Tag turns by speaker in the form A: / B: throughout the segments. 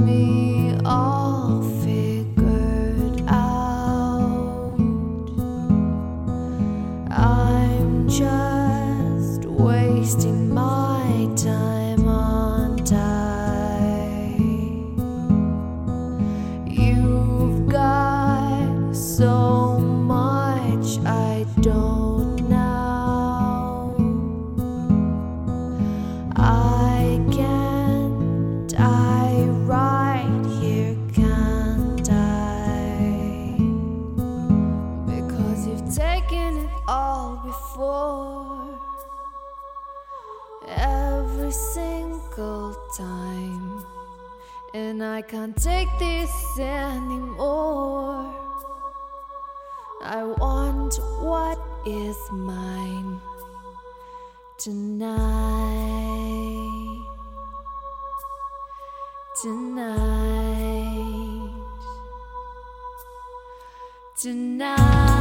A: me all figured out. I'm just wasting my time on time. You've got so much I don't know. I can't die right here, can't I? Because you've taken it all before, every single time, and I can't take this anymore. I want what is mine tonight, tonight, tonight.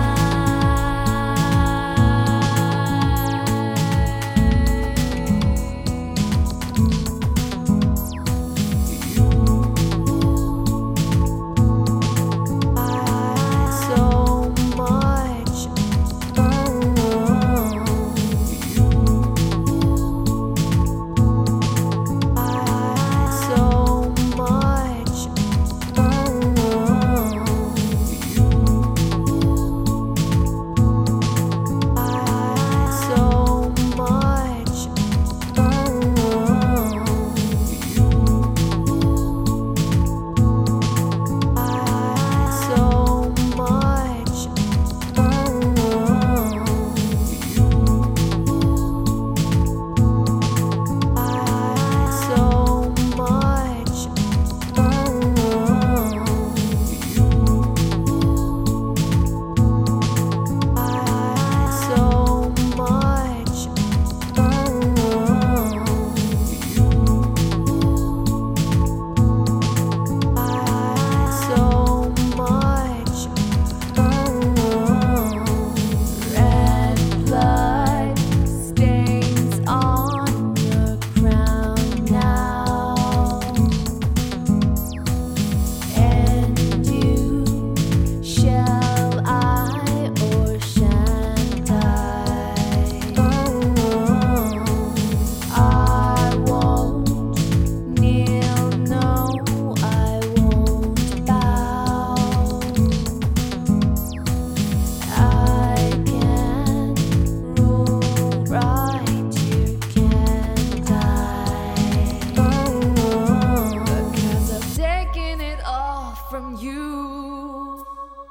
A: From you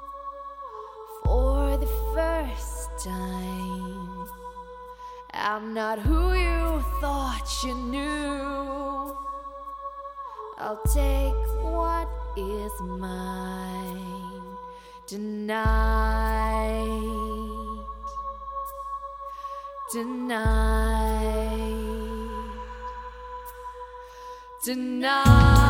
A: for the first time. I'm not who you thought you knew. I'll take what is mine tonight, tonight, tonight.